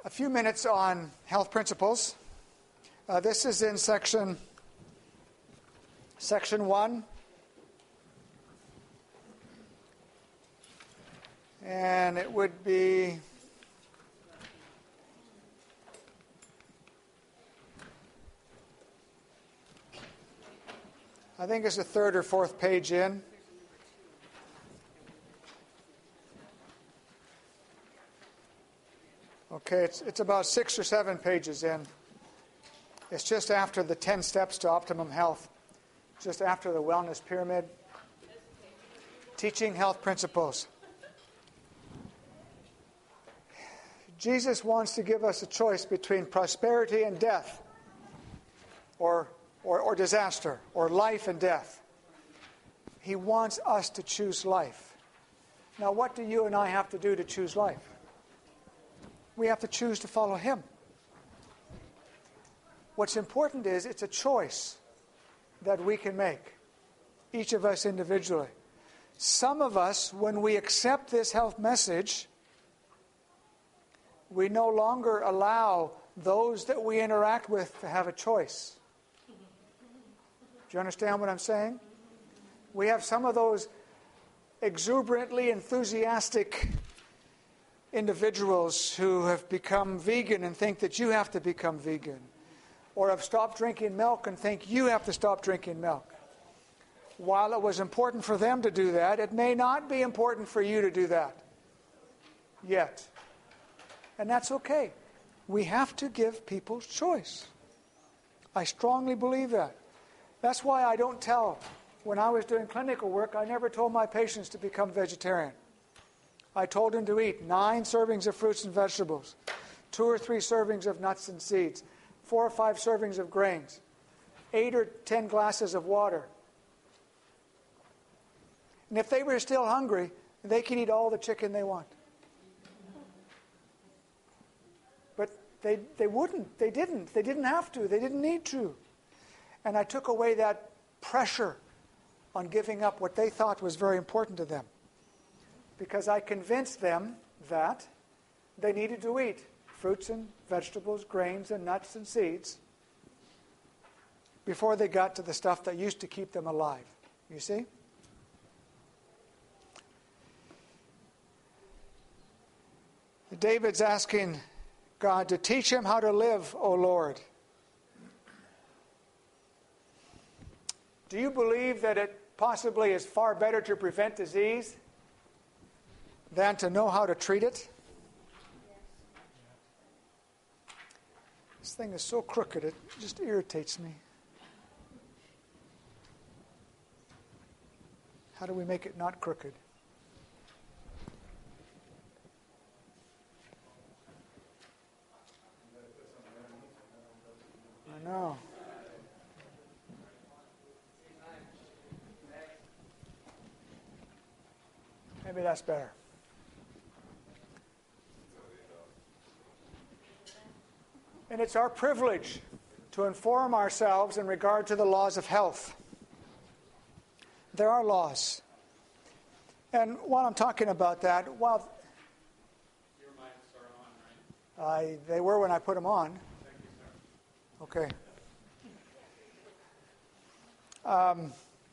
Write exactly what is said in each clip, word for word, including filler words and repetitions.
a few minutes on health principles. Uh, this is in section section one. And it would be I think it's the third or fourth page in. Okay, it's it's about six or seven pages in. It's just after the ten steps to optimum health, just after the wellness pyramid. Teaching health principles. Jesus wants to give us a choice between prosperity and death, or, or, or disaster, or life and death. He wants us to choose life. Now, what do you and I have to do to choose life? We have to choose to follow Him. What's important is it's a choice that we can make, each of us individually. Some of us, when we accept this health message, we no longer allow those that we interact with to have a choice. Do you understand what I'm saying? We have some of those exuberantly enthusiastic individuals who have become vegan and think that you have to become vegan, or have stopped drinking milk and think you have to stop drinking milk. While it was important for them to do that, it may not be important for you to do that yet. And that's okay. We have to give people choice. I strongly believe that. That's why I don't tell, when I was doing clinical work, I never told my patients to become vegetarian. I told them to eat nine servings of fruits and vegetables, two or three servings of nuts and seeds, four or five servings of grains, eight or ten glasses of water. And if they were still hungry, they can eat all the chicken they want. But they, they wouldn't. They didn't. They didn't have to. They didn't need to. And I took away that pressure on giving up what they thought was very important to them. Because I convinced them that they needed to eat fruits and vegetables, grains and nuts and seeds before they got to the stuff that used to keep them alive. You see? David's asking God to teach him how to live, O Lord. Do you believe that it possibly is far better to prevent disease than to know how to treat it? This thing is so crooked, it just irritates me. How do we make it not crooked? I know. Maybe that's better. And it's our privilege to inform ourselves in regard to the laws of health. There are laws. And while I'm talking about that, while your mics are on, right? I, they were when I put them on. Thank you, sir. Okay. Um,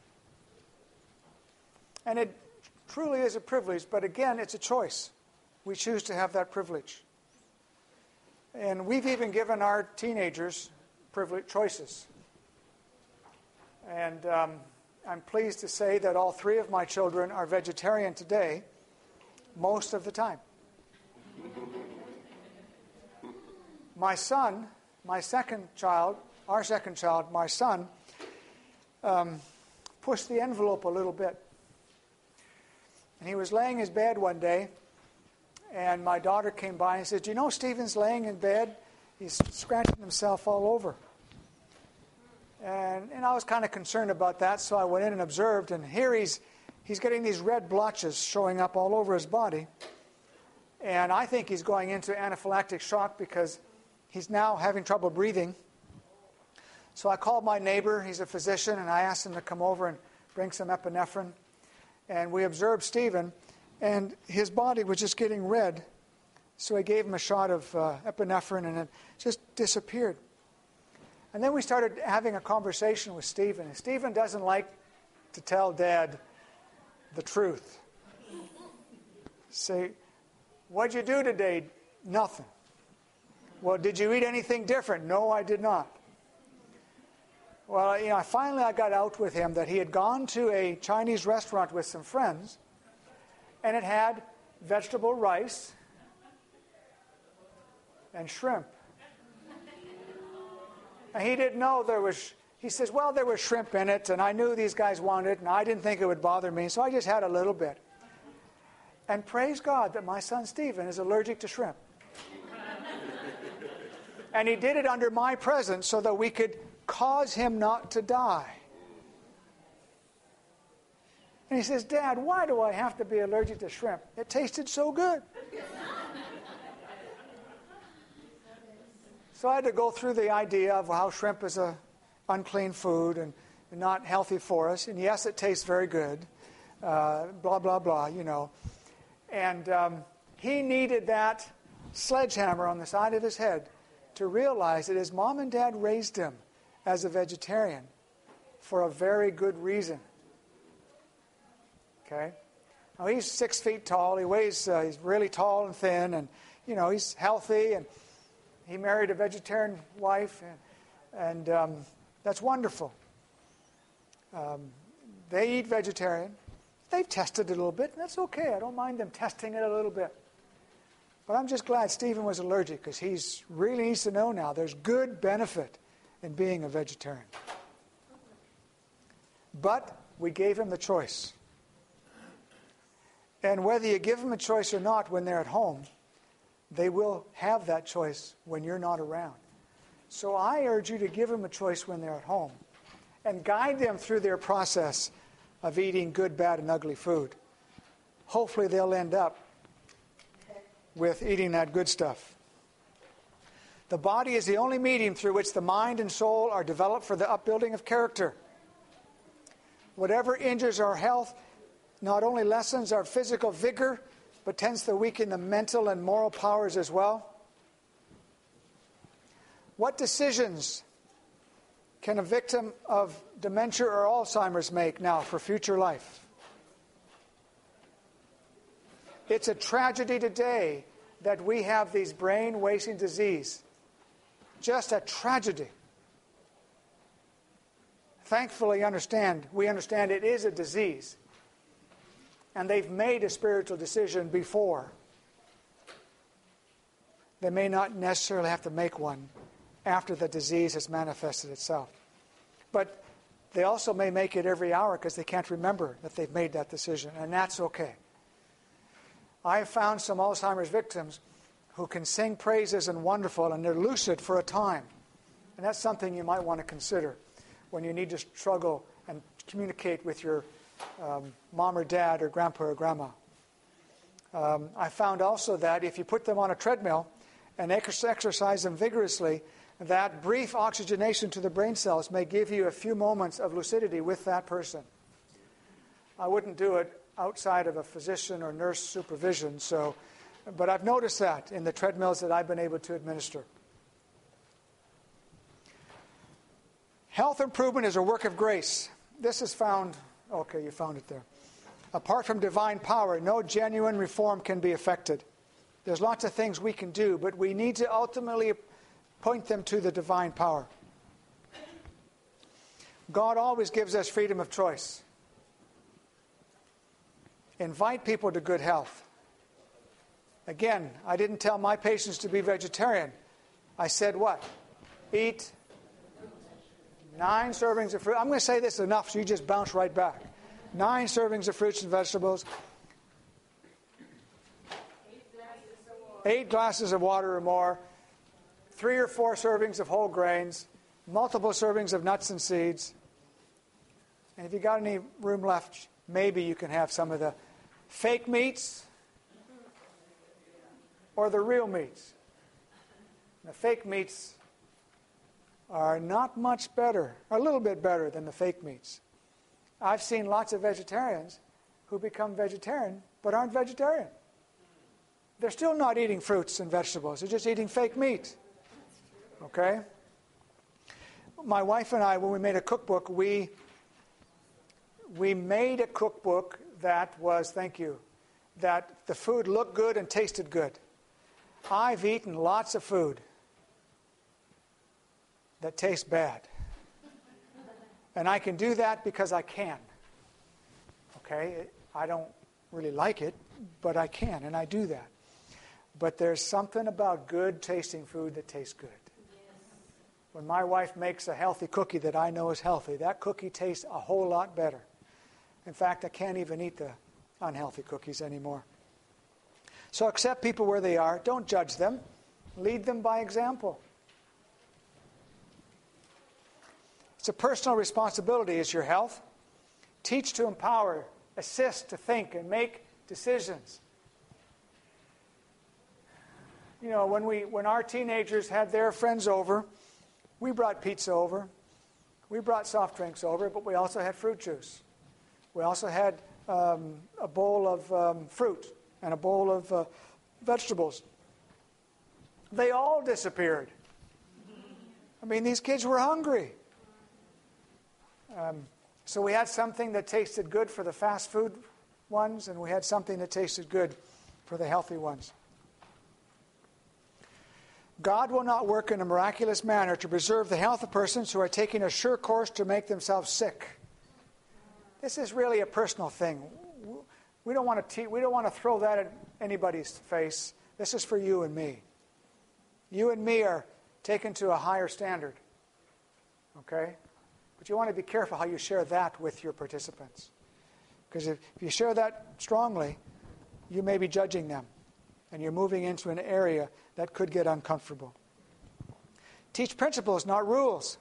and it truly is a privilege, but again, it's a choice. We choose to have that privilege. And we've even given our teenagers privilege choices. And um, I'm pleased to say that all three of my children are vegetarian today, most of the time. My son, my second child, our second child, my son, um, pushed the envelope a little bit. And he was laying in his bed one day, and my daughter came by and said, "Do you know Stephen's laying in bed? He's scratching himself all over." And, and I was kind of concerned about that, so I went in and observed, and here he's he's getting these red blotches showing up all over his body. And I think he's going into anaphylactic shock because he's now having trouble breathing. So I called my neighbor, he's a physician, and I asked him to come over and bring some epinephrine. And we observed Stephen, and his body was just getting red So he gave him a shot of uh, epinephrine, and it just disappeared. And then we started having a conversation with Stephen. And Stephen doesn't like to tell Dad the truth. Say, what'd you do today? Nothing. Well, did you eat anything different? No, I did not. Well, you know, finally I got out with him that he had gone to a Chinese restaurant with some friends, and it had vegetable rice and shrimp. And he didn't know there was, he says, well, there was shrimp in it, and I knew these guys wanted it, and I didn't think it would bother me, so I just had a little bit. And praise God that my son Stephen is allergic to shrimp. And he did it under my presence so that we could cause him not to die. And he says, Dad, why do I have to be allergic to shrimp? It tasted so good. So I had to go through the idea of how shrimp is a unclean food and not healthy for us. And yes, it tastes very good. Uh, blah, blah, blah, you know. And um, he needed that sledgehammer on the side of his head to realize that his mom and dad raised him as a vegetarian for a very good reason. Okay? Now he's six feet tall. He weighs, uh, he's really tall and thin, and, you know, he's healthy, and he married a vegetarian wife, and, and um, that's wonderful. Um, they eat vegetarian. They've tested it a little bit, and that's okay. I don't mind them testing it a little bit. But I'm just glad Stephen was allergic, because he really needs to know now there's good benefit in being a vegetarian. But we gave him the choice. And whether you give them a choice or not when they're at home, they will have that choice when you're not around. So I urge you to give them a choice when they're at home and guide them through their process of eating good, bad, and ugly food. Hopefully they'll end up with eating that good stuff. The body is the only medium through which the mind and soul are developed for the upbuilding of character. Whatever injures our health not only lessens our physical vigor, but tends to weaken the mental and moral powers as well. What decisions can a victim of dementia or Alzheimer's make now for future life? It's a tragedy today that we have these brain-wasting disease. Just a tragedy. Thankfully, understand we understand it is a disease. And they've made a spiritual decision before. They may not necessarily have to make one after the disease has manifested itself. But they also may make it every hour because they can't remember that they've made that decision, and that's okay. I have found some Alzheimer's victims who can sing praises and wonderful, and they're lucid for a time. And that's something you might want to consider when you need to struggle and communicate with your um, mom or dad or grandpa or grandma. Um, I found also that if you put them on a treadmill and ex- exercise them vigorously, that brief oxygenation to the brain cells may give you a few moments of lucidity with that person. I wouldn't do it outside of a physician or nurse supervision, so, but I've noticed that in the treadmills that I've been able to administer. Health improvement is a work of grace. This is found, okay, you found it there. Apart from divine power, no genuine reform can be effected. There's lots of things we can do, but we need to ultimately point them to the divine power. God always gives us freedom of choice. Invite people to good health. Again, I didn't tell my patients to be vegetarian. I said what? Eat nine servings of fruit. I'm going to say this enough so you just bounce right back. Nine servings of fruits and vegetables. Eight glasses of water or more. Three or four servings of whole grains. Multiple servings of nuts and seeds. And if you got any room left, maybe you can have some of the fake meats or the real meats. The fake meats are not much better, or a little bit better than the fake meats. I've seen lots of vegetarians who become vegetarian but aren't vegetarian. they're still not eating fruits and vegetables. They're just eating fake meat. Okay? My wife and I, when we made a cookbook, we we made a cookbook that was, thank you, that the food looked good and tasted good. I've eaten lots of food that tastes bad. And I can do that because I can. Okay? I don't really like it, but I can, and I do that. But there's something about good tasting food that tastes good. When my wife makes a healthy cookie that I know is healthy, that cookie tastes a whole lot better. In fact, I can't even eat the unhealthy cookies anymore. So accept people where they are. Don't judge them. Lead them by example. It's a personal responsibility, is your health. Teach to empower, assist to think and make decisions. You know, when we when our teenagers had their friends over, we brought pizza over, we brought soft drinks over, but we also had fruit juice. We also had um, a bowl of um, fruit and a bowl of uh, vegetables. They all disappeared. I mean, these kids were hungry. Um, so we had something that tasted good for the fast food ones, and we had something that tasted good for the healthy ones. God will not work in a miraculous manner to preserve the health of persons who are taking a sure course to make themselves sick. This is really a personal thing. We don't want to te- we don't want to throw that at anybody's face. This is for you and me. You and me are taken to a higher standard. Okay? But you want to be careful how you share that with your participants. Because if, if you share that strongly, you may be judging them. And you're moving into an area that could get uncomfortable. Teach principles, not rules.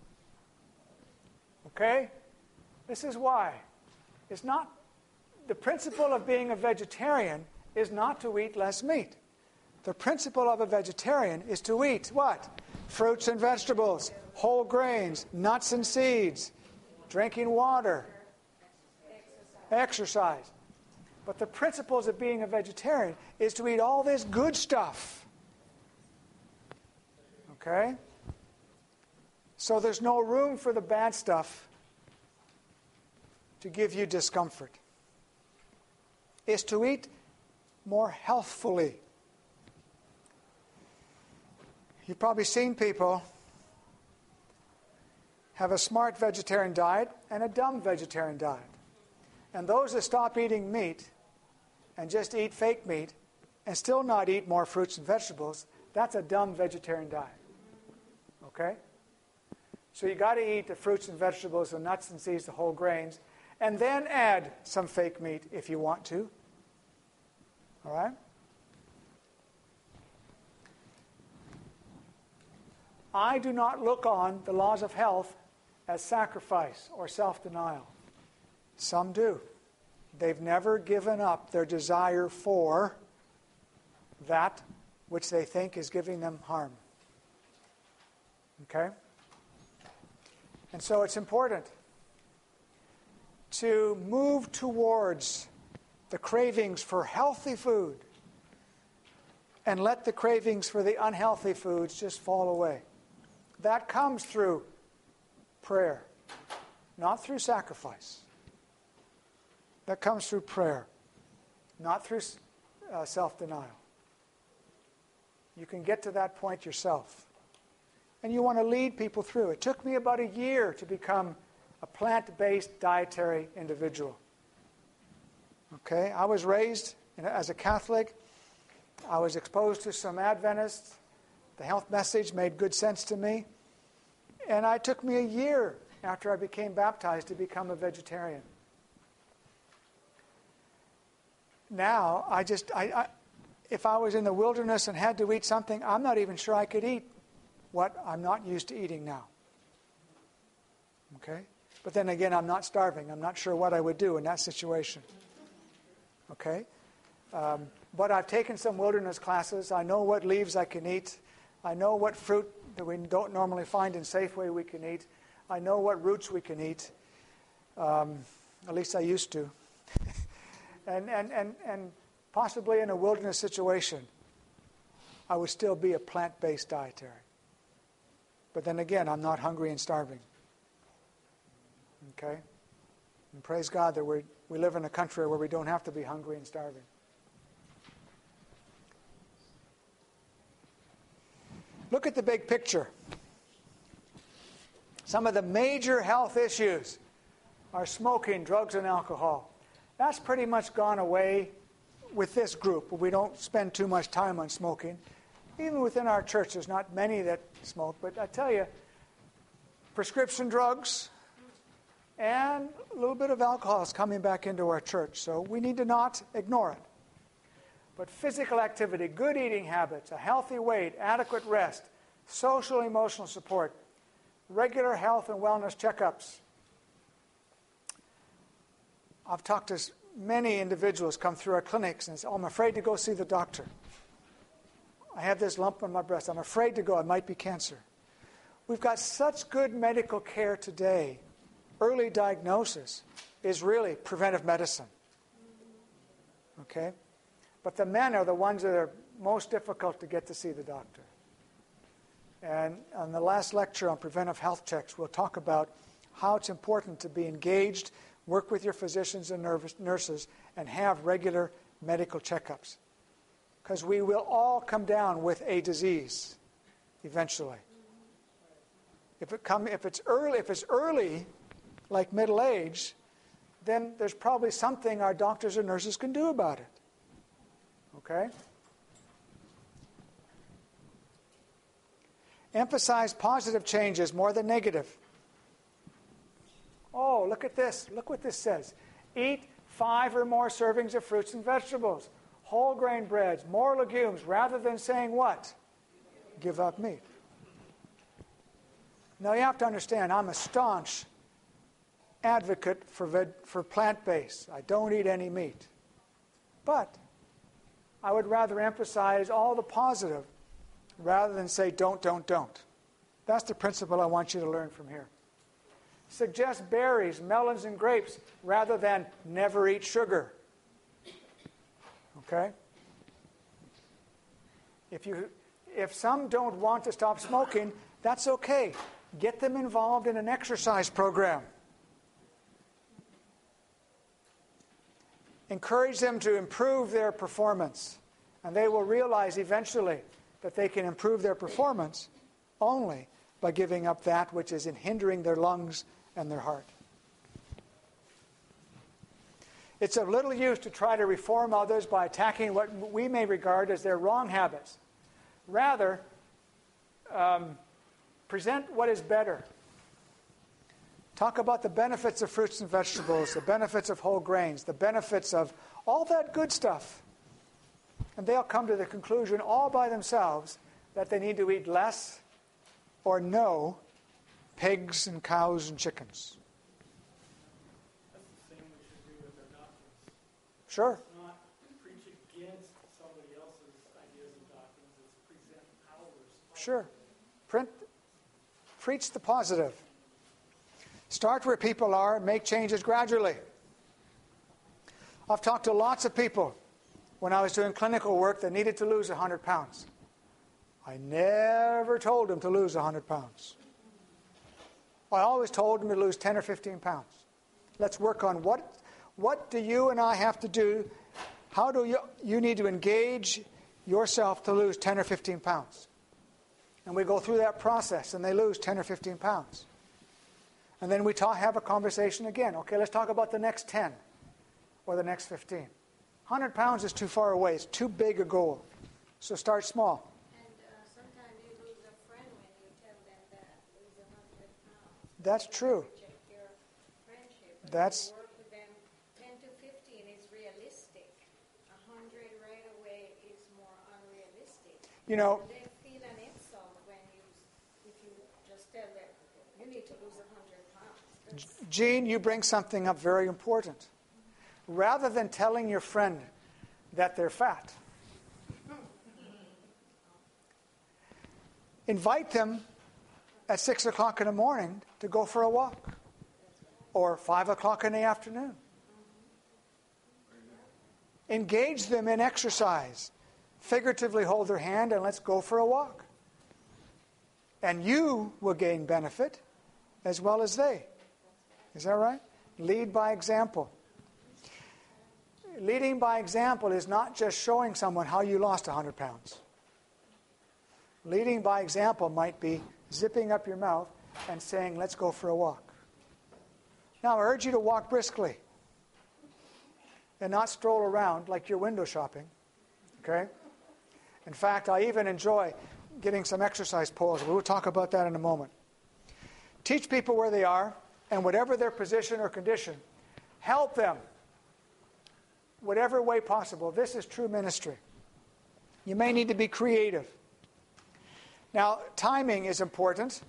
Okay? This is why. It's not, the principle of being a vegetarian is not to eat less meat. The principle of a vegetarian is to eat what? Fruits and vegetables, whole grains, nuts and seeds, drinking water, exercise. But the principles of being a vegetarian is to eat all this good stuff. Okay? So there's no room for the bad stuff to give you discomfort. Is to eat more healthfully. You've probably seen people have a smart vegetarian diet and a dumb vegetarian diet. And those that stop eating meat and just eat fake meat and still not eat more fruits and vegetables, that's a dumb vegetarian diet. Okay? So you got to eat the fruits and vegetables, the nuts and seeds, the whole grains, and then add some fake meat if you want to. All right? I do not look on the laws of health as sacrifice or self-denial. Some do. They've never given up their desire for that which they think is giving them harm. Okay? And so it's important to move towards the cravings for healthy food and let the cravings for the unhealthy foods just fall away. That comes through prayer, not through sacrifice. That comes through prayer, not through uh, self-denial. You can get to that point yourself. And you want to lead people through. It took me about a year to become a plant-based dietary individual. Okay, I was raised in, as a Catholic. I was exposed to some Adventists. The health message made good sense to me. And it took me a year after I became baptized to become a vegetarian. Now, I just, I, I, if I was in the wilderness and had to eat something, I'm not even sure I could eat what I'm not used to eating now. Okay? But then again, I'm not starving. I'm not sure what I would do in that situation. Okay? Um, but I've taken some wilderness classes. I know what leaves I can eat. I know what fruit that we don't normally find in Safeway we can eat. I know what roots we can eat. Um, at least I used to. and, and, and, and possibly in a wilderness situation, I would still be a plant-based dietary. But then again, I'm not hungry and starving. Okay? And praise God that we we live in a country where we don't have to be hungry and starving. Look at the big picture. Some of the major health issues are smoking, drugs, and alcohol. That's pretty much gone away with this group. We don't spend too much time on smoking. Even within our church, there's not many that smoke. But I tell you, prescription drugs and a little bit of alcohol is coming back into our church. So we need to not ignore it. But physical activity, good eating habits, a healthy weight, adequate rest, social emotional support, regular health and wellness checkups. I've talked to many individuals come through our clinics and say, oh, I'm afraid to go see the doctor. I have this lump on my breast. I'm afraid to go. It might be cancer. We've got such good medical care today. Early diagnosis is really preventive medicine. Okay? But the men are the ones that are most difficult to get to see the doctor. And on the last lecture on preventive health checks, we'll talk about how it's important to be engaged, work with your physicians and nurses, and have regular medical checkups. Because we will all come down with a disease eventually. If it come, if it's early, if it's early, like middle age, then there's probably something our doctors or nurses can do about it. Okay? Emphasize positive changes more than negative. Oh, look at this. Look what this says. Eat five or more servings of fruits and vegetables, whole grain breads, more legumes, rather than saying what? Give up meat. Now you have to understand, I'm a staunch advocate for veg- for plant-based. I don't eat any meat. But I would rather emphasize all the positive rather than say don't, don't, don't. That's the principle I want you to learn from here. Suggest berries, melons, and grapes rather than never eat sugar. Okay? If you, if some don't want to stop smoking, that's okay. Get them involved in an exercise program. Encourage them to improve their performance, and they will realize eventually that they can improve their performance only by giving up that which is in hindering their lungs and their heart. It's of little use to try to reform others by attacking what we may regard as their wrong habits. Rather, um, present what is better. Talk about the benefits of fruits and vegetables, the benefits of whole grains, the benefits of all that good stuff. And they'll come to the conclusion all by themselves that they need to eat less or no pigs and cows and chickens. That's the same we should do with our doctrines. Sure. It's not preach against somebody else's ideas and doctrines. It's present ours. Sure. Print, preach the positive. Start where people are, make changes gradually. I've talked to lots of people when I was doing clinical work that needed to lose one hundred pounds. I never told them to lose one hundred pounds. I always told them to lose ten or fifteen pounds. Let's work on what, what do you and I have to do? How do you, you need to engage yourself to lose ten or fifteen pounds? And we go through that process and they lose ten or fifteen pounds. And then we talk, have a conversation again. Okay, let's talk about the next ten or the next fifteen. one hundred pounds is too far away. It's too big a goal. So start small. And uh, sometimes you lose a friend when you tell them that lose one hundred pounds. That's true. Check your friendship. But That's- if you work with them, ten to fifteen is realistic. one hundred right away is more unrealistic. You know, They feel an insult when you, if you just tell them, you need to lose one hundred pounds. That's- Gene, you bring something up very important. Rather than telling your friend that they're fat, invite them at six o'clock in the morning to go for a walk, or five o'clock in the afternoon. Engage them in exercise. Figuratively hold their hand and let's go for a walk. And you will gain benefit as well as they. Is that right? Lead by example. Leading by example is not just showing someone how you lost one hundred pounds. Leading by example might be zipping up your mouth and saying, let's go for a walk. Now, I urge you to walk briskly and not stroll around like you're window shopping. Okay? In fact, I even enjoy getting some exercise poles. We'll talk about that in a moment. Teach people where they are, and whatever their position or condition, help them whatever way possible. This is true ministry. You may need to be creative. Now, timing is important.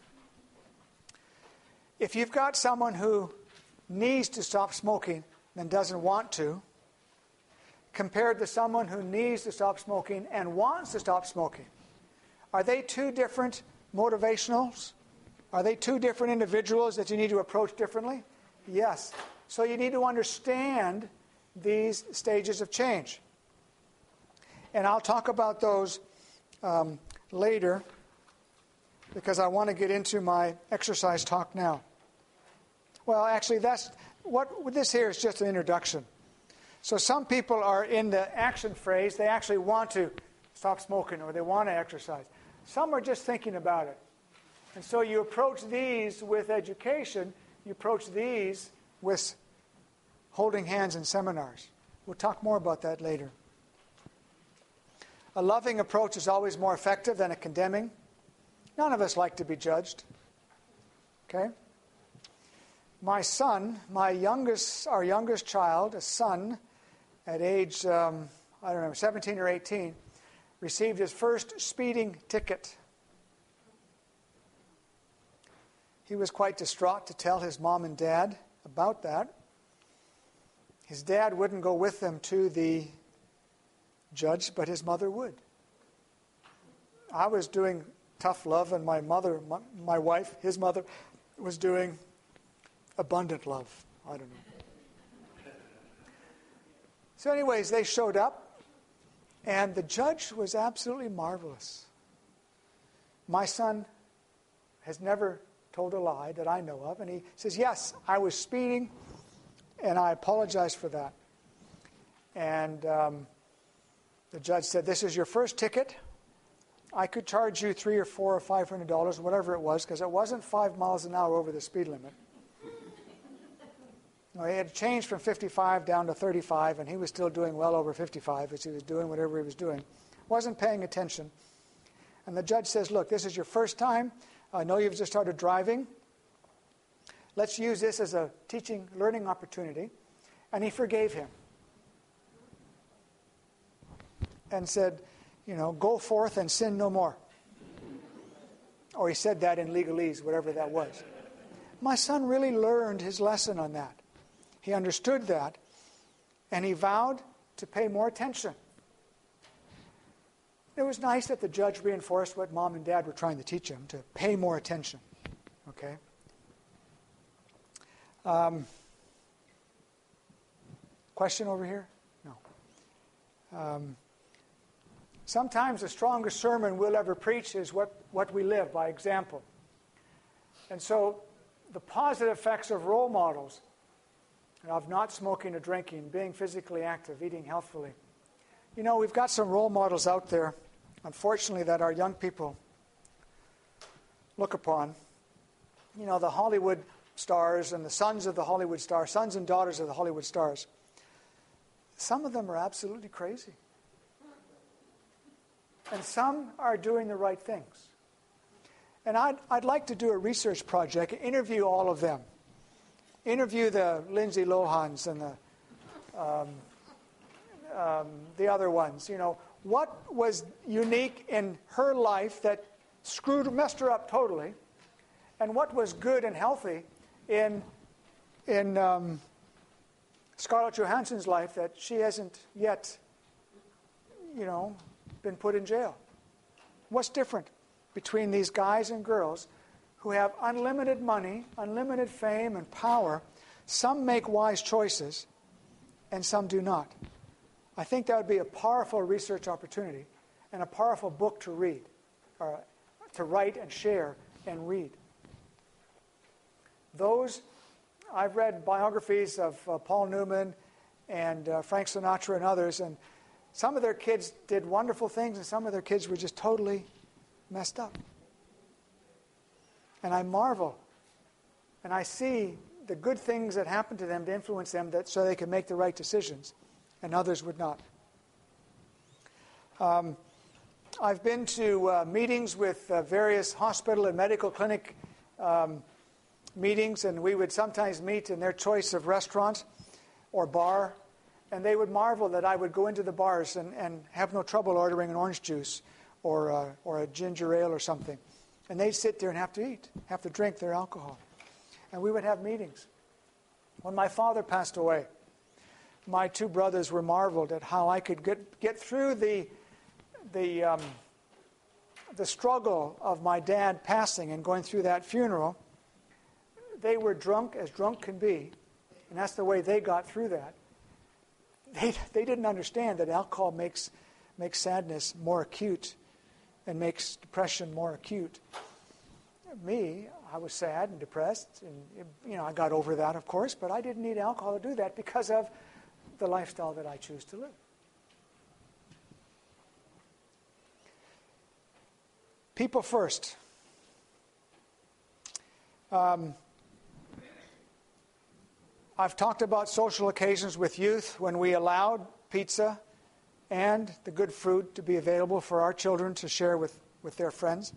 If you've got someone who needs to stop smoking and doesn't want to, compared to someone who needs to stop smoking and wants to stop smoking, are they two different motivationals? Are they two different individuals that you need to approach differently? Yes. So you need to understand these stages of change. And I'll talk about those um, later because I want to get into my exercise talk now. Well, actually, that's what this here is just an introduction. So some people are in the action phase. They actually want to stop smoking or they want to exercise. Some are just thinking about it. And so you approach these with education. You approach these with holding hands in seminars. We'll talk more about that later. A loving approach is always more effective than a condemning. None of us like to be judged. Okay? My son, my youngest, our youngest child, a son, at age, um, I don't know, seventeen or eighteen, received his first speeding ticket. He was quite distraught to tell his mom and dad about that. His dad wouldn't go with them to the judge, but his mother would. I was doing tough love, and my mother, my, my wife, his mother, was doing abundant love. I don't know. So anyways, they showed up, and the judge was absolutely marvelous. My son has never told a lie that I know of, and he says, yes, I was speeding, and I apologize for that. And um, the judge said, this is your first ticket. I could charge you three or four or five hundred dollars, whatever it was, because it wasn't five miles an hour over the speed limit. No, he had changed from fifty-five down to thirty-five, and he was still doing well over fifty-five as he was doing whatever he was doing. Wasn't paying attention. And the judge says, look, this is your first time. I know you've just started driving. Let's use this as a teaching, learning opportunity. And he forgave him. And said, you know, go forth and sin no more. Or he said that in legalese, whatever that was. My son really learned his lesson on that. He understood that, and he vowed to pay more attention. It was nice that the judge reinforced what mom and dad were trying to teach him, to pay more attention. Okay? Um, question over here? No. Um, sometimes the strongest sermon we'll ever preach is what, what we live by example. And so the positive effects of role models, of not smoking or drinking, being physically active, eating healthfully. You know, we've got some role models out there, unfortunately, that our young people look upon. You know, the Hollywood stars and the sons of the Hollywood stars, sons and daughters of the Hollywood stars. Some of them are absolutely crazy. And some are doing the right things. And I'd, I'd like to do a research project, interview all of them. Interview the Lindsay Lohans and the um, um, the other ones. You know, what was unique in her life that screwed, messed her up totally, and what was good and healthy in in um, Scarlett Johansson's life that she hasn't yet, you know, been put in jail. What's different between these guys and girls who have unlimited money, unlimited fame and power? Some make wise choices, and some do not. I think that would be a powerful research opportunity and a powerful book to read, or to write and share and read. Those, I've read biographies of uh, Paul Newman and uh, Frank Sinatra and others, and some of their kids did wonderful things, and some of their kids were just totally messed up. And I marvel, and I see the good things that happened to them to influence them that so they could make the right decisions, and others would not. Um, I've been to uh, meetings with uh, various hospital and medical clinic um, meetings, and we would sometimes meet in their choice of restaurant or bar, and they would marvel that I would go into the bars and, and have no trouble ordering an orange juice or, uh, or a ginger ale or something. And they'd sit there and have to eat, have to drink their alcohol. And we would have meetings. When my father passed away, my two brothers were marveled at how I could get, get through the, the, um, the struggle of my dad passing and going through that funeral. They were drunk as drunk can be, and that's the way they got through that. They, they didn't understand that alcohol makes, makes sadness more acute and makes depression more acute. Me, I was sad and depressed, and you know I got over that, of course, but I didn't need alcohol to do that because of the lifestyle that I choose to live. People first. Um, I've talked about social occasions with youth when we allowed pizza and the good fruit to be available for our children to share with, with their friends.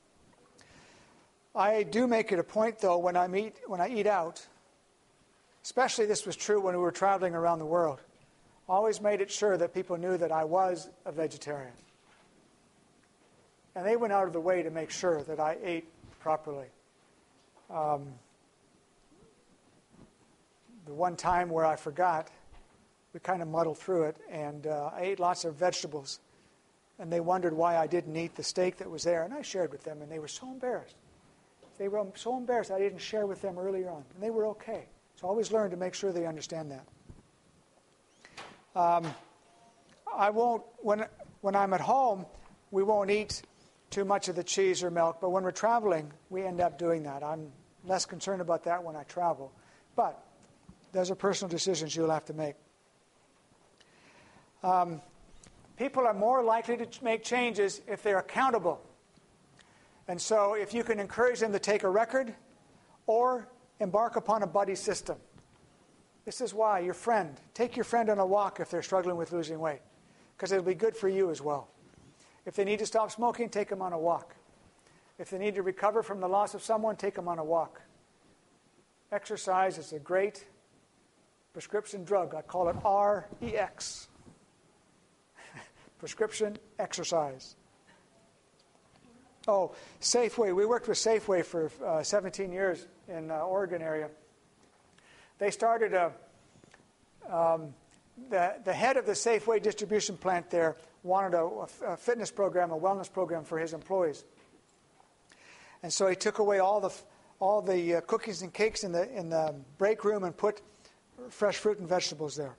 I do make it a point, though, when I eat, when I eat out, especially this was true when we were traveling around the world, I always made it sure that people knew that I was a vegetarian. And they went out of the way to make sure that I ate properly. Um, the one time where I forgot, we kind of muddled through it, and uh, I ate lots of vegetables. And they wondered why I didn't eat the steak that was there, and I shared with them, and they were so embarrassed. They were so embarrassed I didn't share with them earlier on, and they were okay. So I always learn to make sure they understand that. Um, I won't, when, when I'm at home, we won't eat too much of the cheese or milk, but when we're traveling, we end up doing that. I'm less concerned about that when I travel. But those are personal decisions you'll have to make. Um, people are more likely to make changes if they're accountable. And so if you can encourage them to take a record or embark upon a buddy system. This is why your friend, take your friend on a walk if they're struggling with losing weight, because it'll be good for you as well. If they need to stop smoking, take them on a walk. If they need to recover from the loss of someone, take them on a walk. Exercise is a great prescription drug. I call it R E X. Prescription exercise. Oh, Safeway. We worked with Safeway for uh, seventeen years in uh, Oregon area. They started a, um, the, the head of the Safeway distribution plant there wanted a, a fitness program, a wellness program for his employees. And so he took away all the all the uh, cookies and cakes in the in the break room and put fresh fruit and vegetables there.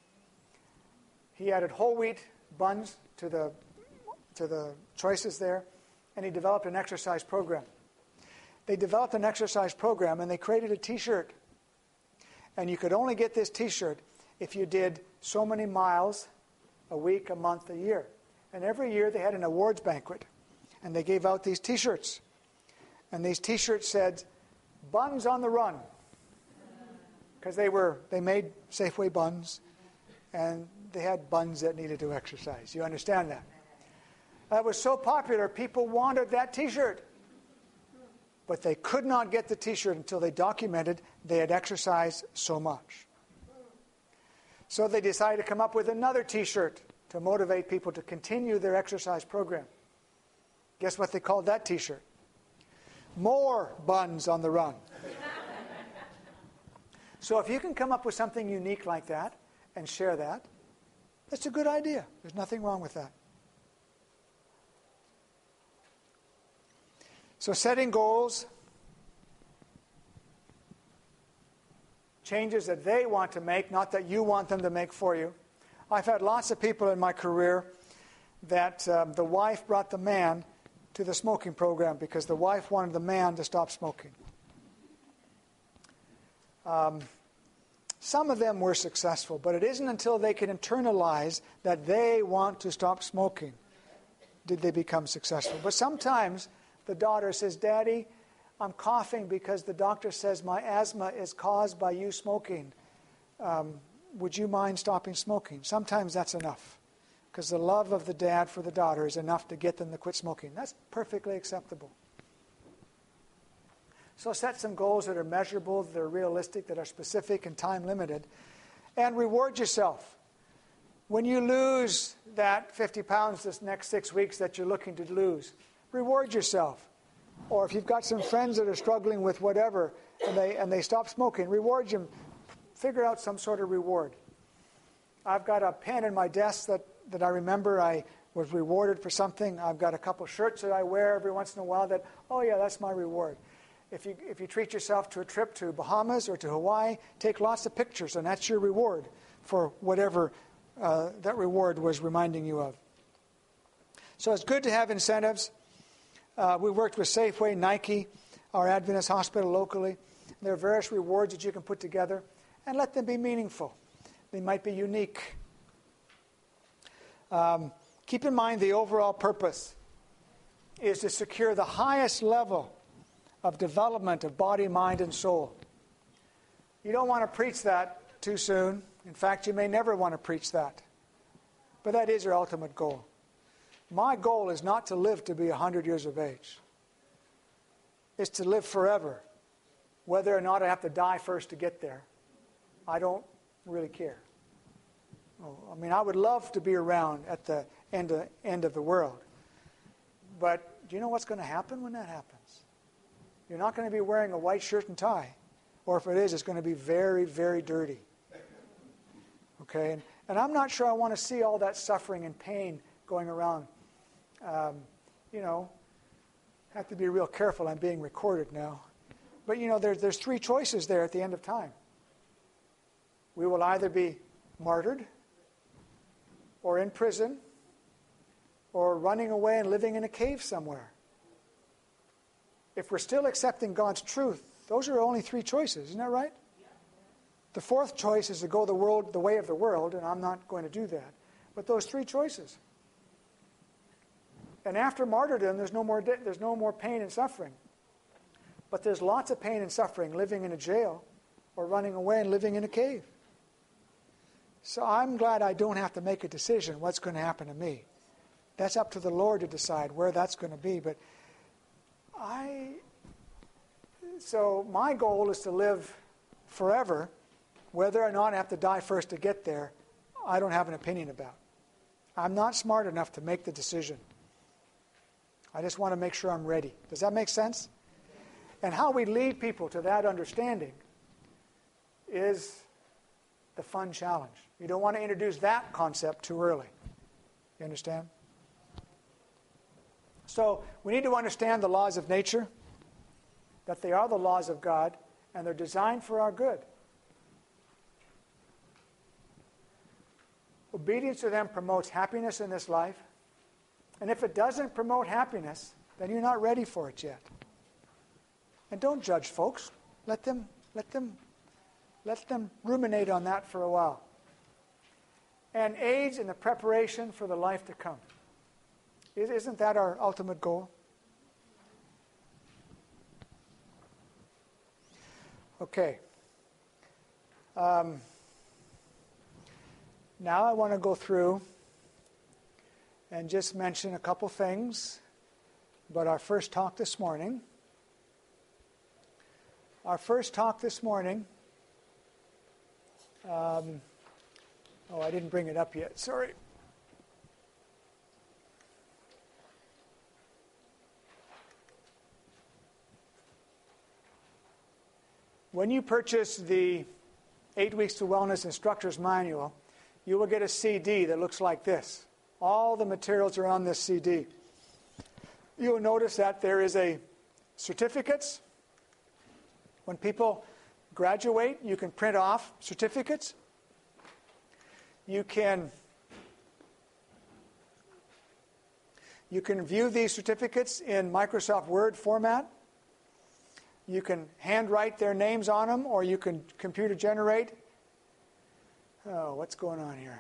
He added whole wheat buns to the to the choices there, and he developed an exercise program. They developed an exercise program, and they created a T-shirt. And you could only get this T-shirt if you did so many miles a week, a month, a year. And every year they had an awards banquet, and they gave out these T-shirts. And these T-shirts said, "Buns on the Run," because they were they made Safeway buns, and they had buns that needed to exercise. You understand that? That was so popular, people wanted that T-shirt. But they could not get the T-shirt until they documented they had exercised so much. So they decided to come up with another T-shirt to motivate people to continue their exercise program. Guess what they called that T-shirt? More Buns on the Run. So if you can come up with something unique like that and share that, that's a good idea. There's nothing wrong with that. So setting goals, changes that they want to make, not that you want them to make for you. I've had lots of people in my career that um, the wife brought the man to the smoking program because the wife wanted the man to stop smoking. Um, some of them were successful, but it isn't until they can internalize that they want to stop smoking did they become successful. But sometimes the daughter says, Daddy, I'm coughing because the doctor says my asthma is caused by you smoking. Um, would you mind stopping smoking? Sometimes that's enough, because the love of the dad for the daughter is enough to get them to quit smoking. That's perfectly acceptable. So set some goals that are measurable, that are realistic, that are specific and time limited, and reward yourself. When you lose that fifty pounds this next six weeks that you're looking to lose, reward yourself. Or if you've got some friends that are struggling with whatever and they and they stop smoking, reward them. Figure out some sort of reward. I've got a pen in my desk that, that I remember I was rewarded for something. I've got a couple shirts that I wear every once in a while that, oh yeah, that's my reward. If you if you treat yourself to a trip to Bahamas or to Hawaii, take lots of pictures, and that's your reward for whatever uh, that reward was reminding you of. So it's good to have incentives. Uh, we worked with Safeway, Nike, our Adventist hospital locally. There are various rewards that you can put together, and let them be meaningful. They might be unique. Um, keep in mind the overall purpose is to secure the highest level of development of body, mind, and soul. You don't want to preach that too soon. In fact, you may never want to preach that. But that is your ultimate goal. My goal is not to live to be one hundred years of age. It's to live forever. Whether or not I have to die first to get there, I don't really care. Oh, I mean, I would love to be around at the end of, end of the world. But do you know what's going to happen when that happens? You're not going to be wearing a white shirt and tie. Or if it is, it's going to be very, very dirty. Okay? And, and I'm not sure I want to see all that suffering and pain going around. Um, you know, have to be real careful. I'm being recorded now. But, you know, there, there's three choices there at the end of time. We will either be martyred, or in prison, or running away and living in a cave somewhere. If we're still accepting God's truth, those are only three choices. Isn't that right? The fourth choice is to go the world, the way of the world, and I'm not going to do that. But those three choices. And after martyrdom, there's no more de- there's no more pain and suffering. But there's lots of pain and suffering living in a jail or running away and living in a cave. So I'm glad I don't have to make a decision what's going to happen to me. That's up to the Lord to decide where that's going to be. But I, so my goal is to live forever. Whether or not I have to die first to get there, I don't have an opinion about. I'm not smart enough to make the decision. I just want to make sure I'm ready. Does that make sense? And how we lead people to that understanding is the fun challenge. You don't want to introduce that concept too early. You understand? So we need to understand the laws of nature, that they are the laws of God, and they're designed for our good. Obedience to them promotes happiness in this life. And if it doesn't promote happiness, then you're not ready for it yet. And don't judge folks. Let them, let them, let them ruminate on that for a while. And aids in the preparation for the life to come. Isn't that our ultimate goal? Okay. Um, now I want to go through and just mention a couple things about our first talk this morning. Our first talk this morning, um, oh, I didn't bring it up yet, sorry. When you purchase the Eight Weeks to Wellness Instructor's Manual, you will get a C D that looks like this. All the materials are on this C D. You will notice that there is a certificates. When people graduate, you can print off certificates. You can you can view these certificates in Microsoft Word format. You can handwrite their names on them, or you can computer generate. Oh, what's going on here?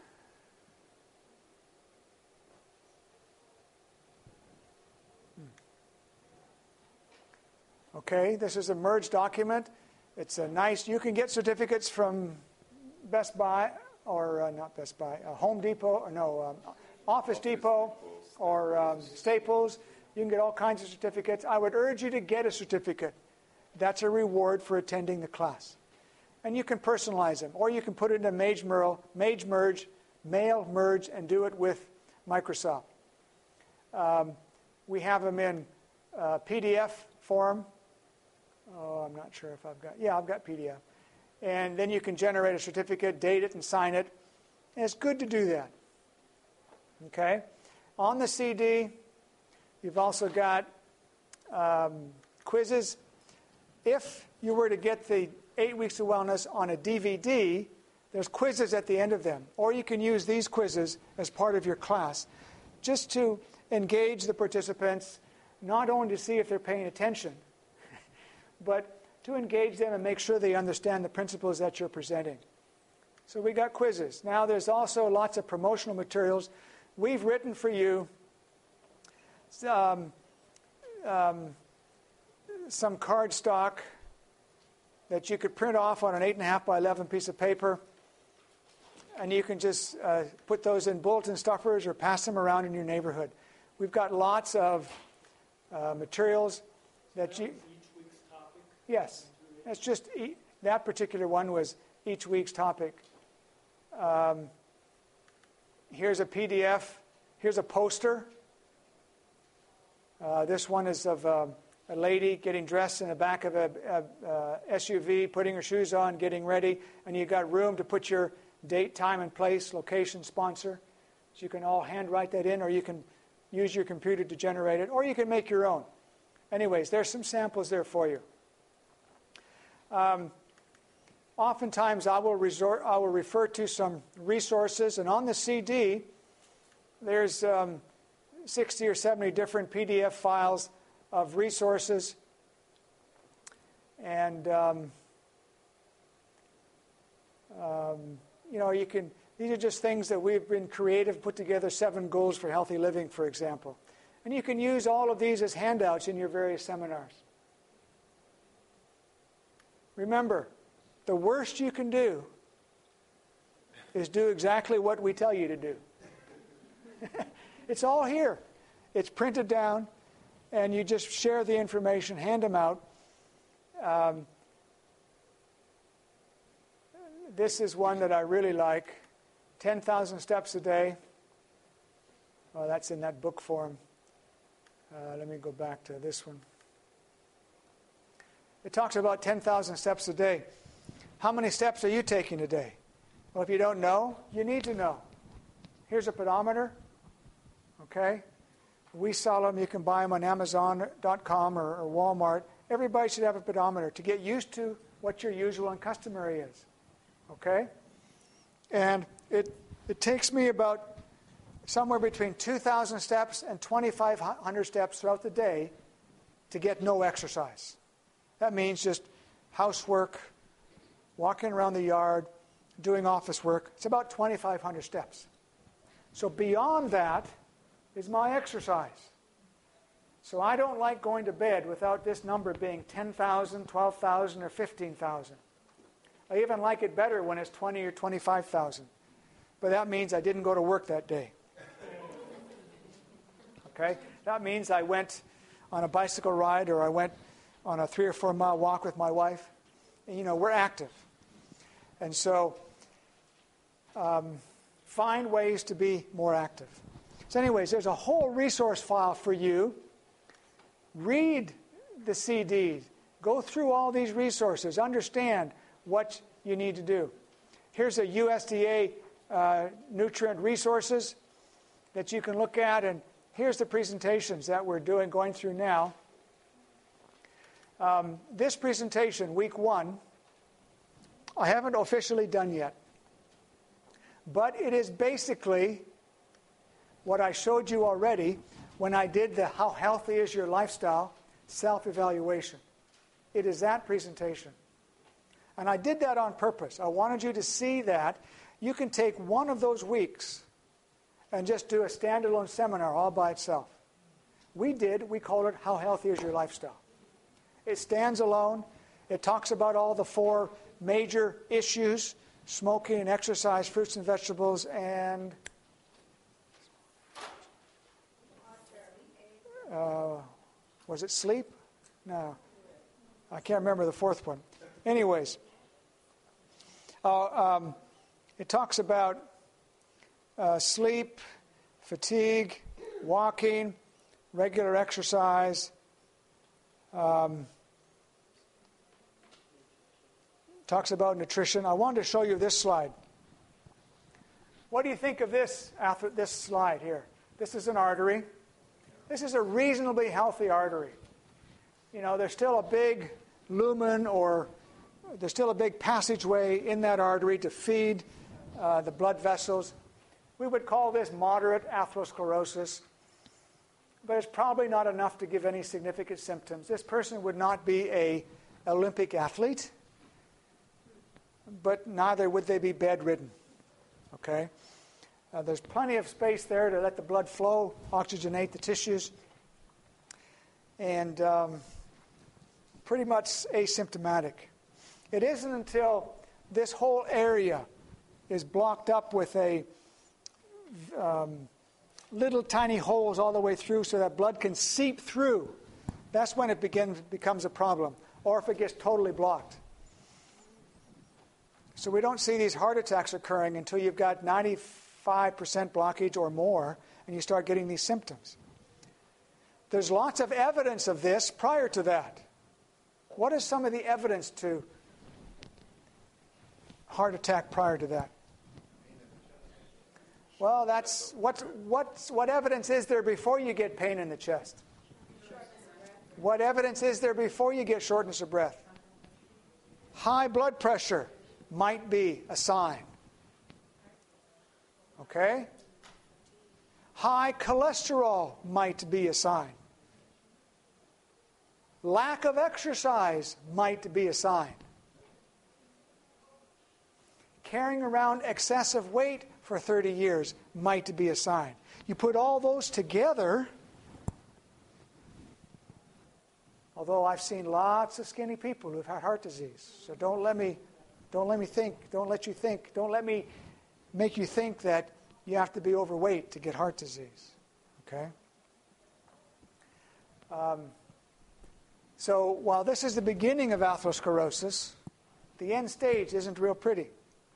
Okay, this is a merged document. It's a nice, you can get certificates from Best Buy, or uh, not Best Buy, uh, Home Depot, or no, um, Office Depot, or um, Staples. You can get all kinds of certificates. I would urge you to get a certificate. That's a reward for attending the class. And you can personalize them, or you can put it in a Mage Merge, Mage Merge, Mail Merge, and do it with Microsoft. Um, we have them in uh, P D F form. Oh, I'm not sure if I've got, yeah, I've got P D F. And then you can generate a certificate, date it, and sign it. And it's good to do that. Okay? On the C D, you've also got um, quizzes. If you were to get the Eight Weeks of Wellness on a D V D, there's quizzes at the end of them. Or you can use these quizzes as part of your class, just to engage the participants, not only to see if they're paying attention, but to engage them and make sure they understand the principles that you're presenting. So we got quizzes. Now there's also lots of promotional materials. We've written for you um, um, some card stock that you could print off on an eight and a half by eleven piece of paper, and you can just uh, put those in bulletin stuffers or pass them around in your neighborhood. We've got lots of uh, materials that you. Yes, it's just e- that particular one was each week's topic. Um, here's a P D F. Here's a poster. Uh, this one is of uh, a lady getting dressed in the back of a, a, a S U V, putting her shoes on, getting ready, and you've got room to put your date, time, and place, location, sponsor. So you can all handwrite that in, or you can use your computer to generate it, or you can make your own. Anyways, there's some samples there for you. Um, oftentimes, I will resort, I will refer to some resources, and on the C D, there's um, sixty or seventy different P D F files of resources, and um, um, you know, you can. These are just things that we've been creative, put together. Seven goals for healthy living, for example, and you can use all of these as handouts in your various seminars. Remember, the worst you can do is do exactly what we tell you to do. It's all here. It's printed down, and you just share the information, hand them out. Um, this is one that I really like, ten thousand steps a day. Well, that's in that book form. Uh, let me go back to this one. It talks about ten thousand steps a day. How many steps are you taking a day? Well, if you don't know, you need to know. Here's a pedometer. Okay? We sell them. You can buy them on Amazon dot com or, or Walmart. Everybody should have a pedometer to get used to what your usual and customary is. Okay? And it, it takes me about somewhere between two thousand steps and twenty-five hundred steps throughout the day to get no exercise. That means just housework, walking around the yard, doing office work. It's about twenty-five hundred steps. So beyond that is my exercise. So I don't like going to bed without this number being ten thousand, twelve thousand, or fifteen thousand. I even like it better when it's twenty or twenty-five thousand. But that means I didn't go to work that day. Okay? That means I went on a bicycle ride, or I went on a three or four mile walk with my wife. And, you know, we're active. And so um, find ways to be more active. So anyways, there's a whole resource file for you. Read the C Ds. Go through all these resources. Understand what you need to do. Here's a U S D A uh, nutrient resources that you can look at. And here's the presentations that we're doing, going through now. Um, this presentation, week one, I haven't officially done yet. But it is basically what I showed you already when I did the How Healthy Is Your Lifestyle self-evaluation. It is that presentation. And I did that on purpose. I wanted you to see that you can take one of those weeks and just do a standalone seminar all by itself. We did. We called it How Healthy Is Your Lifestyle. It stands alone. It talks about all the four major issues: smoking and exercise, fruits and vegetables, and uh, was it sleep? No. I can't remember the fourth one. Anyways, uh, um, it talks about uh, sleep, fatigue, walking, regular exercise, um, talks about nutrition. I wanted to show you this slide. What do you think of this, after this slide here? This is an artery. This is a reasonably healthy artery. You know, there's still a big lumen, or there's still a big passageway in that artery to feed uh, the blood vessels. We would call this moderate atherosclerosis, but it's probably not enough to give any significant symptoms. This person would not be an Olympic athlete, but neither would they be bedridden. Okay? Uh, there's plenty of space there to let the blood flow, oxygenate the tissues, and um, pretty much asymptomatic. It isn't until this whole area is blocked up with a um, little tiny holes all the way through so that blood can seep through. That's when it begins becomes a problem, or if it gets totally blocked. So we don't see these heart attacks occurring until you've got ninety-five percent blockage or more, and you start getting these symptoms. There's lots of evidence of this prior to that. What is some of the evidence to heart attack prior to that? Well, that's what what what evidence is there before you get pain in the chest? What evidence is there before you get shortness of breath? High blood pressure might be a sign. Okay? High cholesterol might be a sign. Lack of exercise might be a sign. Carrying around excessive weight for thirty years might be a sign. You put all those together, although I've seen lots of skinny people who've had heart disease, so don't let me don't let me think, don't let you think, don't let me make you think that you have to be overweight to get heart disease. Okay? Um, so while this is the beginning of atherosclerosis, the end stage isn't real pretty.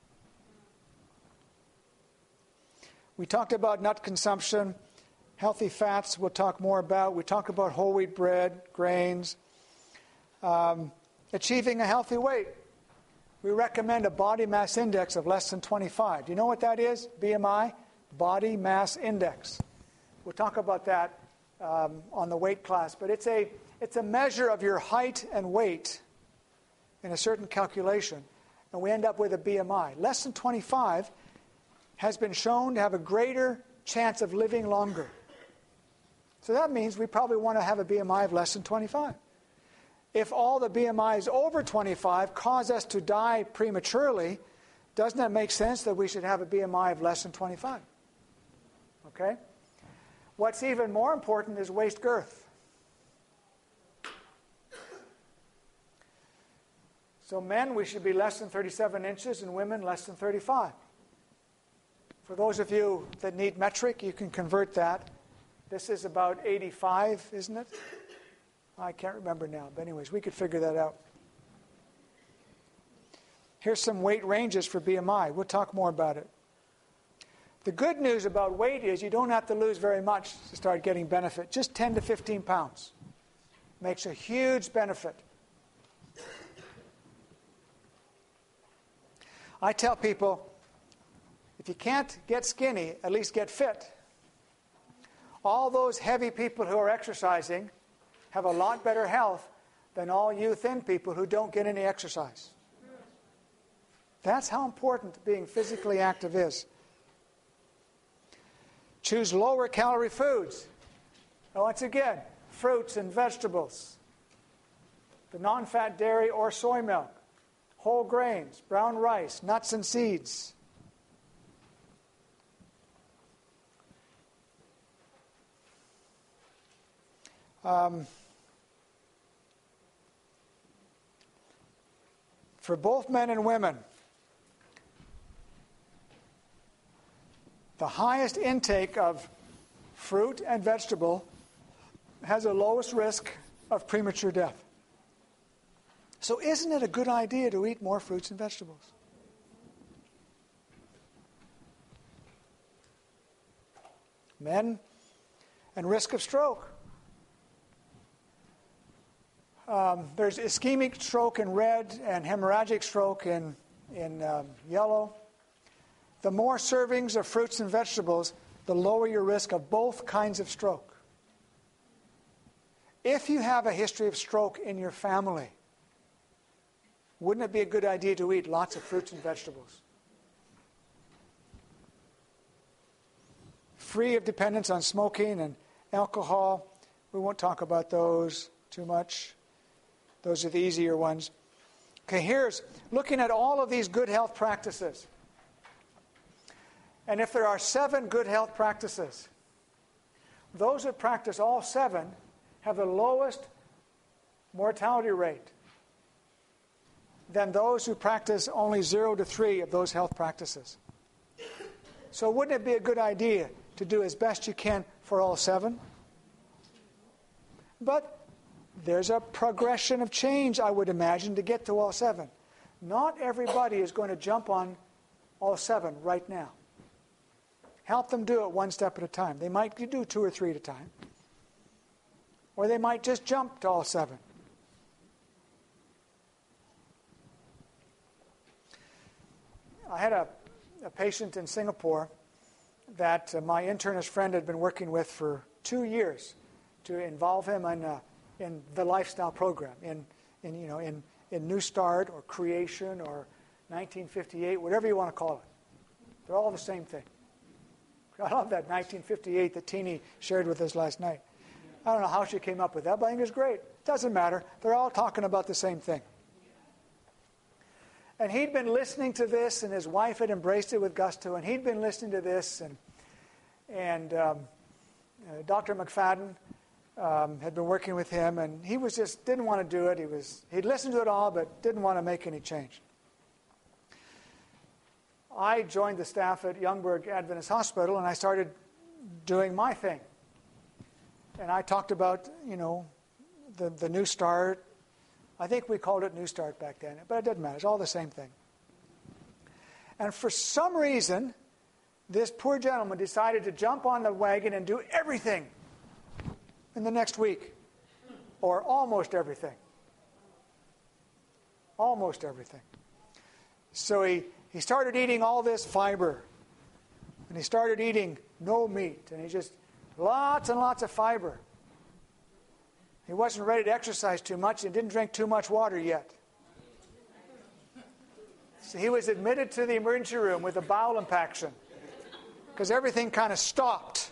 We talked about nut consumption, healthy fats we'll talk more about. We talked about whole wheat bread, grains, um, achieving a healthy weight. We recommend a body mass index of less than twenty-five. Do you know what that is? B M I, body mass index. We'll talk about that um, on the weight class, but it's a it's a measure of your height and weight in a certain calculation, and we end up with a B M I. Less than twenty-five has been shown to have a greater chance of living longer. So that means we probably want to have a B M I of less than twenty-five. If all the B M Is over twenty-five cause us to die prematurely, doesn't it make sense that we should have a B M I of less than twenty-five? Okay? What's even more important is waist girth. So men, we should be less than thirty-seven inches, and women less than thirty-five. For those of you that need metric, you can convert that. This is about eighty-five, isn't it? I can't remember now, but anyways, we could figure that out. Here's some weight ranges for B M I. We'll talk more about it. The good news about weight is you don't have to lose very much to start getting benefit. Just ten to fifteen pounds makes a huge benefit. I tell people, if you can't get skinny, at least get fit. All those heavy people who are exercising have a lot better health than all you thin people who don't get any exercise. That's how important being physically active is. Choose lower calorie foods. Now, once again, fruits and vegetables, the non-fat dairy or soy milk, whole grains, brown rice, nuts and seeds. Um, for both men and women, the highest intake of fruit and vegetable has the lowest risk of premature death. So isn't it a good idea to eat more fruits and vegetables? Men and risk of stroke. Um, there's ischemic stroke in red and hemorrhagic stroke in, in um, yellow. The more servings of fruits and vegetables, the lower your risk of both kinds of stroke. If you have a history of stroke in your family, wouldn't it be a good idea to eat lots of fruits and vegetables? Free of dependence on smoking and alcohol. We won't talk about those too much. Those are the easier ones. Okay, here's looking at all of these good health practices. And if there are seven good health practices, those that practice all seven have the lowest mortality rate than those who practice only zero to three of those health practices. So wouldn't it be a good idea to do as best you can for all seven? But there's a progression of change, I would imagine, to get to all seven. Not everybody is going to jump on all seven right now. Help them do it one step at a time. They might do two or three at a time. Or they might just jump to all seven. I had a, a patient in Singapore that uh, my internist friend had been working with for two years to involve him in, uh, in the lifestyle program, in, in, you know, in, in New Start or Creation or nineteen fifty-eight, whatever you want to call it. They're all the same thing. I love that nineteen fifty-eight that Teeny shared with us last night. I don't know how she came up with that, but I think it's great. Doesn't matter. They're all talking about the same thing. And he'd been listening to this, and his wife had embraced it with gusto, and he'd been listening to this, and and um, uh, Doctor McFadden um, had been working with him, and he was just didn't want to do it. He was he'd listened to it all, but didn't want to make any change. I joined the staff at Youngberg Adventist Hospital, and I started doing my thing. And I talked about, you know, the, the New Start. I think we called it New Start back then, but it doesn't matter. It's all the same thing. And for some reason, this poor gentleman decided to jump on the wagon and do everything in the next week, or almost everything. Almost everything. So he, he started eating all this fiber, and he started eating no meat, and he just, lots and lots of fiber. He wasn't ready to exercise too much and didn't drink too much water yet. So he was admitted to the emergency room with a bowel impaction because everything kind of stopped.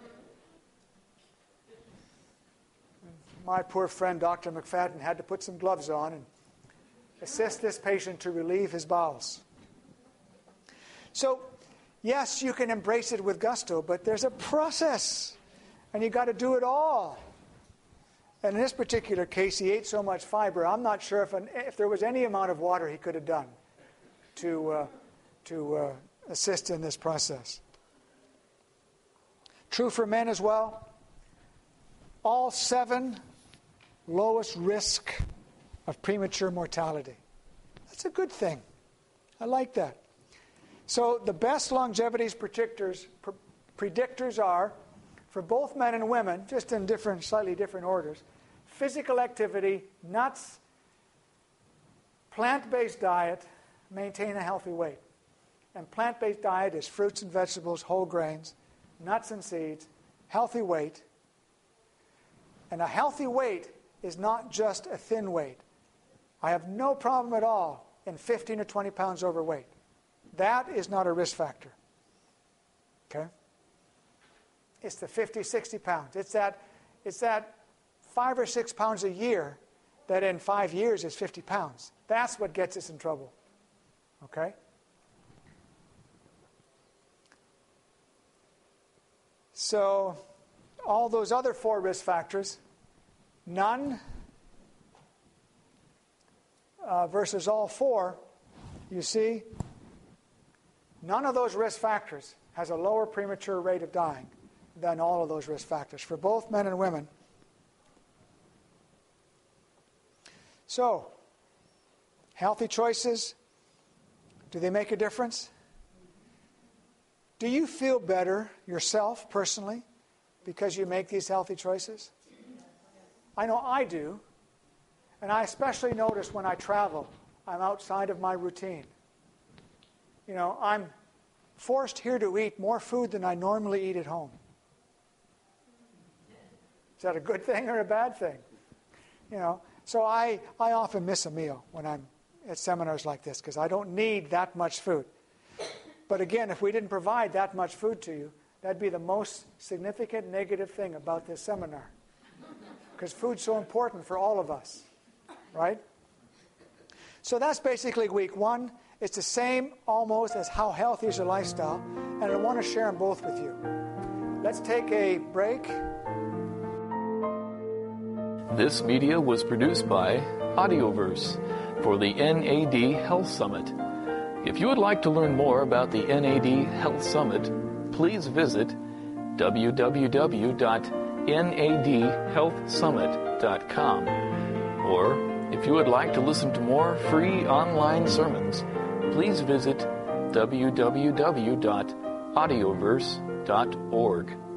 My poor friend, Doctor McFadden, had to put some gloves on and assist this patient to relieve his bowels. So, yes, you can embrace it with gusto, but there's a process, and you've got to do it all. And in this particular case, he ate so much fiber, I'm not sure if, an, if there was any amount of water he could have done to, uh, to uh, assist in this process. True for men as well. All seven lowest risk of premature mortality. That's a good thing. I like that. So the best longevity predictors, predictors are, for both men and women, just in different, slightly different orders, physical activity, nuts, plant-based diet, maintain a healthy weight. And plant-based diet is fruits and vegetables, whole grains, nuts and seeds, healthy weight. And a healthy weight is not just a thin weight. I have no problem at all in fifteen or twenty pounds overweight. That is not a risk factor. Okay? It's the fifty, sixty pounds. It's that, it's that five or six pounds a year that in five years is fifty pounds. That's what gets us in trouble. Okay? So, all those other four risk factors, none uh, versus all four, you see, none of those risk factors has a lower premature rate of dying than all of those risk factors for both men and women. So, healthy choices, do they make a difference? Do you feel better yourself personally because you make these healthy choices? I know I do. And I especially notice when I travel, I'm outside of my routine. You know, I'm forced here to eat more food than I normally eat at home. Is that a good thing or a bad thing? You know, so I, I often miss a meal when I'm at seminars like this because I don't need that much food. But again, if we didn't provide that much food to you, that'd be the most significant negative thing about this seminar. Because food's so important for all of us, right? So that's basically week one. It's the same almost as how healthy is your lifestyle, and I want to share them both with you. Let's take a break. This media was produced by Audioverse for the N A D Health Summit. If you would like to learn more about the N A D Health Summit, please visit w w w dot n a d health summit dot com. Or, if you would like to listen to more free online sermons, please visit w w w dot audioverse dot org.